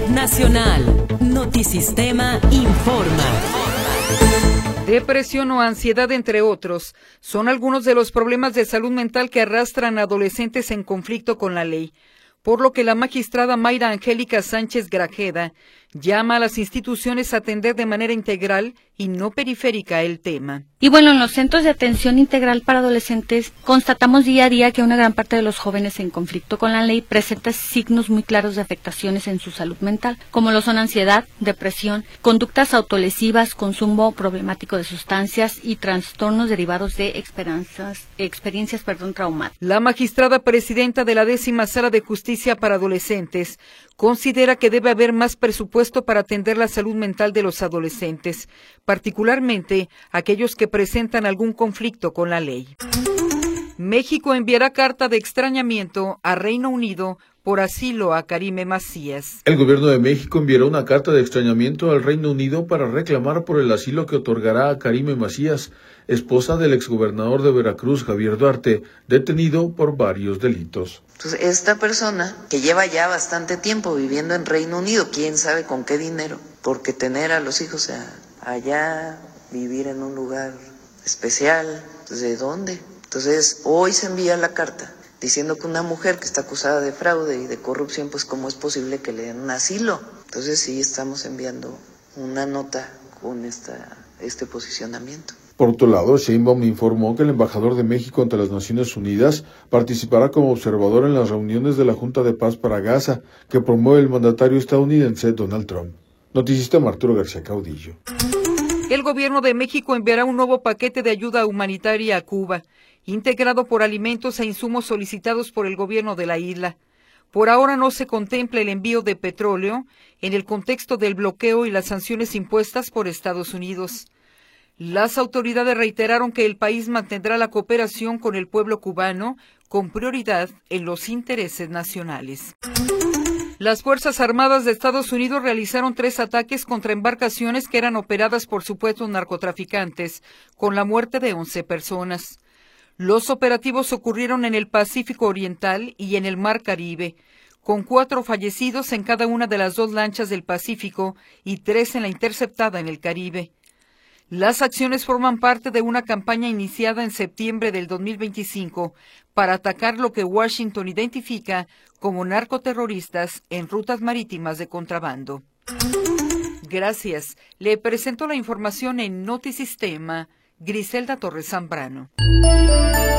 Nacional. Notisistema informa. Depresión o ansiedad, entre otros, son algunos de los problemas de salud mental que arrastran a adolescentes en conflicto con la ley, por lo que la magistrada Mayra Angélica Sánchez Grajeda llama a las instituciones a atender de manera integral y no periférica el tema. Y bueno, en los centros de atención integral para adolescentes constatamos día a día que una gran parte de los jóvenes en conflicto con la ley presenta signos muy claros de afectaciones en su salud mental, como lo son ansiedad, depresión, conductas autolesivas, consumo problemático de sustancias y trastornos derivados de experiencias traumáticas. La magistrada presidenta de la 10ª Sala de Justicia para Adolescentes considera que debe haber más presupuesto para atender la salud mental de los adolescentes, particularmente aquellos que presentan algún conflicto con la ley. México enviará carta de extrañamiento a Reino Unido por asilo a Karime Macías. El gobierno de México enviará una carta de extrañamiento al Reino Unido para reclamar por el asilo que otorgará a Karime Macías, esposa del exgobernador de Veracruz, Javier Duarte, detenido por varios delitos. Entonces, esta persona que lleva ya bastante tiempo viviendo en Reino Unido, quién sabe con qué dinero, porque tener a los hijos allá, vivir en un lugar especial, entonces, ¿de dónde? Entonces, hoy se envía la carta diciendo que una mujer que está acusada de fraude y de corrupción, pues cómo es posible que le den un asilo. Entonces sí estamos enviando una nota con este posicionamiento. Por otro lado, Sheinbaum informó que el embajador de México ante las Naciones Unidas participará como observador en las reuniones de la Junta de Paz para Gaza que promueve el mandatario estadounidense Donald Trump. Noticista Arturo García Caudillo. El gobierno de México enviará un nuevo paquete de ayuda humanitaria a Cuba, integrado por alimentos e insumos solicitados por el gobierno de la isla. Por ahora no se contempla el envío de petróleo en el contexto del bloqueo y las sanciones impuestas por Estados Unidos. Las autoridades reiteraron que el país mantendrá la cooperación con el pueblo cubano con prioridad en los intereses nacionales. Las Fuerzas Armadas de Estados Unidos realizaron 3 ataques contra embarcaciones que eran operadas por supuestos narcotraficantes, con la muerte de 11 personas. Los operativos ocurrieron en el Pacífico Oriental y en el Mar Caribe, con 4 fallecidos en cada una de las 2 lanchas del Pacífico y 3 en la interceptada en el Caribe. Las acciones forman parte de una campaña iniciada en septiembre del 2025 para atacar lo que Washington identifica como narcoterroristas en rutas marítimas de contrabando. Gracias. Le presento la información en Notisistema, Griselda Torres Zambrano.